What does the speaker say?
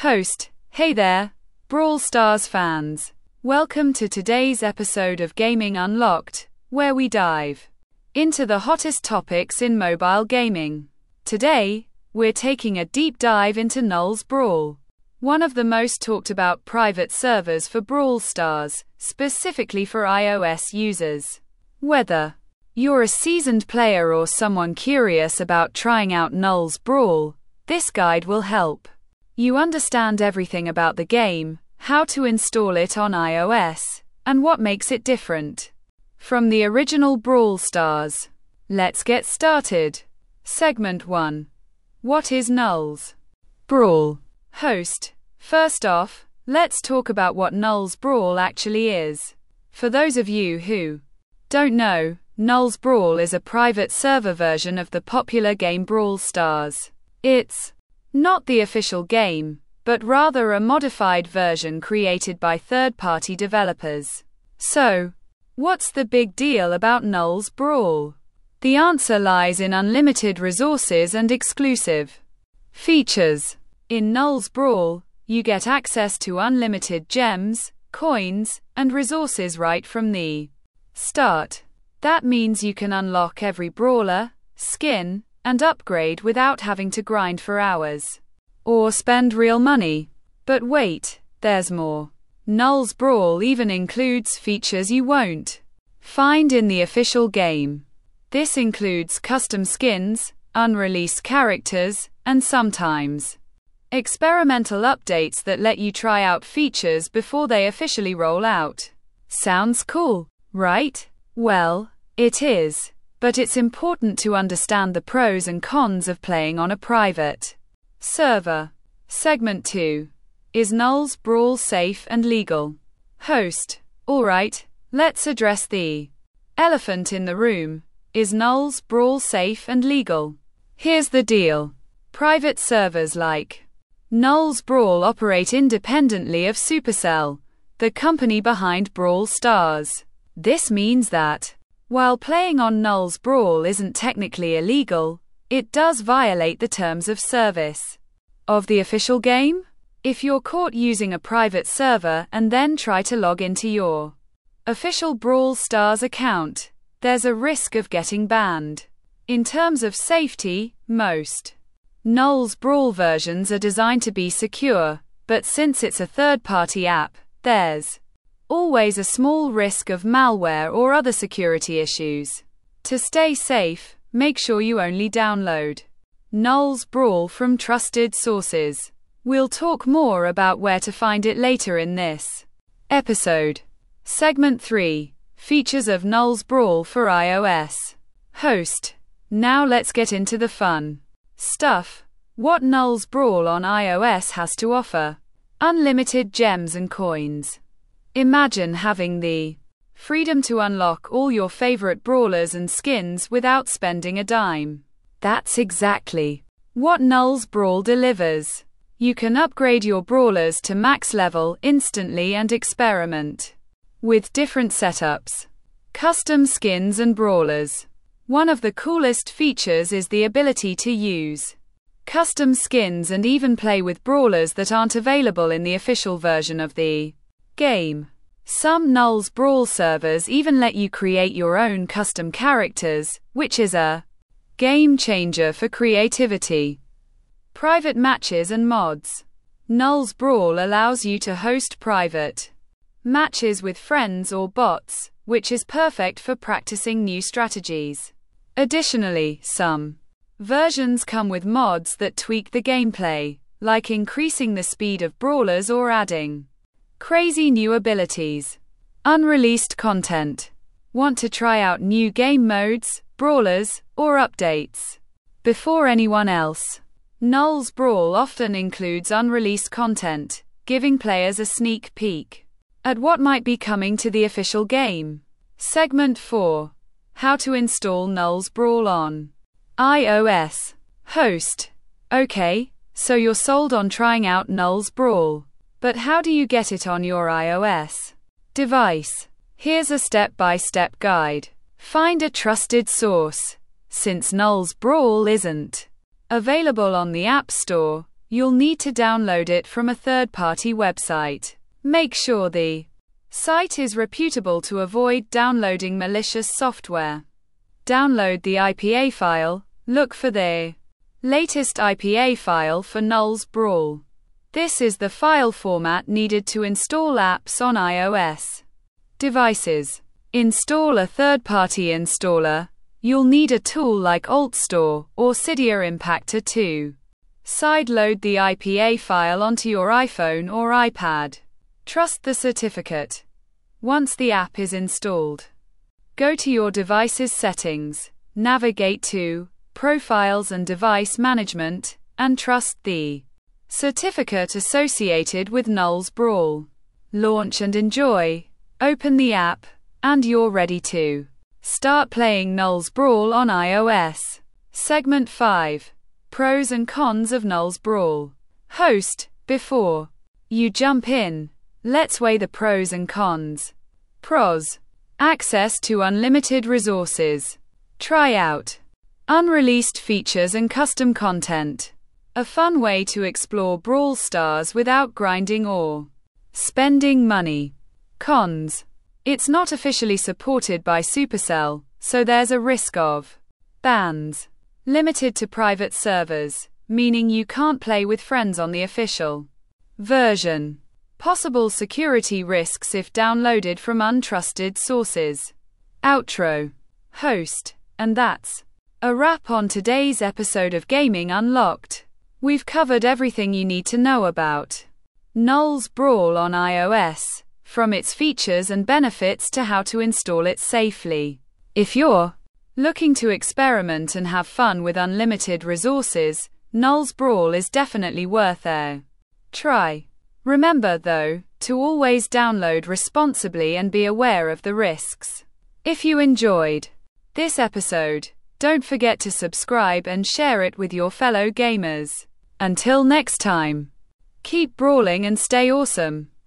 Host. Hey there, Brawl Stars fans. Welcome to today's episode of Gaming Unlocked, where we dive into the hottest topics in mobile gaming. Today, we're taking a deep dive into Nulz Brawl, one of the most talked about private servers for Brawl Stars, specifically for iOS users. Whether you're a seasoned player or someone curious about trying out Nulz Brawl, this guide will help you understand everything about the game, how to install it on iOS, and what makes it different from the original Brawl Stars. Let's get started. Segment 1. What is Nulz Brawl? Host. First off, let's talk about what Nulz Brawl actually is. For those of you who don't know, Nulz Brawl is a private server version of the popular game Brawl Stars. It's not the official game, but rather a modified version created by third-party developers. So, what's the big deal about Nulz Brawl? The answer lies in unlimited resources and exclusive features. In Nulz Brawl, you get access to unlimited gems, coins, and resources right from the start. That means you can unlock every brawler, skin, and upgrade without having to grind for hours or spend real money. But wait, there's more. Nulz Brawl even includes features you won't find in the official game. This includes custom skins, unreleased characters, and sometimes experimental updates that let you try out features before they officially roll out. Sounds cool, right? Well, it is. But it's important to understand the pros and cons of playing on a private server. Segment 2. Is Nulz Brawl safe and legal? Host. Alright, let's address the elephant in the room. Is Nulz Brawl safe and legal? Here's the deal. Private servers like Nulz Brawl operate independently of Supercell, the company behind Brawl Stars. This means that while playing on Nulz Brawl isn't technically illegal, it does violate the terms of service of the official game. If you're caught using a private server and then try to log into your official Brawl Stars account, there's a risk of getting banned. In terms of safety, most Nulz Brawl versions are designed to be secure, but since it's a third-party app, there's always a small risk of malware or other security issues. To stay safe, make sure you only download Nulz Brawl from trusted sources. We'll talk more about where to find it later in this episode. Segment 3. Features of Nulz Brawl for iOS. Host. Now let's get into the fun stuff. What Nulz Brawl on iOS has to offer. Unlimited gems and coins. Imagine having the freedom to unlock all your favorite brawlers and skins without spending a dime. That's exactly what Nulz Brawl delivers. You can upgrade your brawlers to max level instantly and experiment with different setups, custom skins and brawlers. One of the coolest features is the ability to use custom skins and even play with brawlers that aren't available in the official version of the game. Some Nulz Brawl servers even let you create your own custom characters, which is a game changer for creativity. Private matches and mods. Nulz Brawl allows you to host private matches with friends or bots, which is perfect for practicing new strategies. Additionally, some versions come with mods that tweak the gameplay, like increasing the speed of brawlers or adding crazy new abilities. Unreleased content. Want to try out new game modes, brawlers, or updates before anyone else? Nulz Brawl often includes unreleased content, giving players a sneak peek at what might be coming to the official game. Segment 4. How to install Nulz Brawl on iOS. Host. Okay, so you're sold on trying out Nulz Brawl. But how do you get it on your iOS device? Here's a step-by-step guide. Find a trusted source. Since Nulz Brawl isn't available on the App Store, you'll need to download it from a third-party website. Make sure the site is reputable to avoid downloading malicious software. Download the IPA file. Look for the latest IPA file for Nulz Brawl. This is the file format needed to install apps on iOS devices. Install a third-party installer. You'll need a tool like AltStore or Cydia Impactor to sideload the IPA file onto your iPhone or iPad. Trust the certificate. Once the app is installed, go to your device's settings, navigate to Profiles and Device Management, and trust the certificate associated with Nulz Brawl. Launch and enjoy. Open the app, and you're ready to start playing Nulz Brawl on iOS. Segment 5. Pros and cons of Nulz Brawl. Host, before you jump in, let's weigh the pros and cons. Pros. Access to unlimited resources. Try out unreleased features and custom content. A fun way to explore Brawl Stars without grinding or spending money. Cons. It's not officially supported by Supercell, so there's a risk of bans. Limited to private servers, meaning you can't play with friends on the official version. Possible security risks if downloaded from untrusted sources. Outro. Host. And that's a wrap on today's episode of Gaming Unlocked. We've covered everything you need to know about Nulz Brawl on iOS, from its features and benefits to how to install it safely. If you're looking to experiment and have fun with unlimited resources, Nulz Brawl is definitely worth a try. Remember, though, to always download responsibly and be aware of the risks. If you enjoyed this episode, don't forget to subscribe and share it with your fellow gamers. Until next time, keep brawling and stay awesome.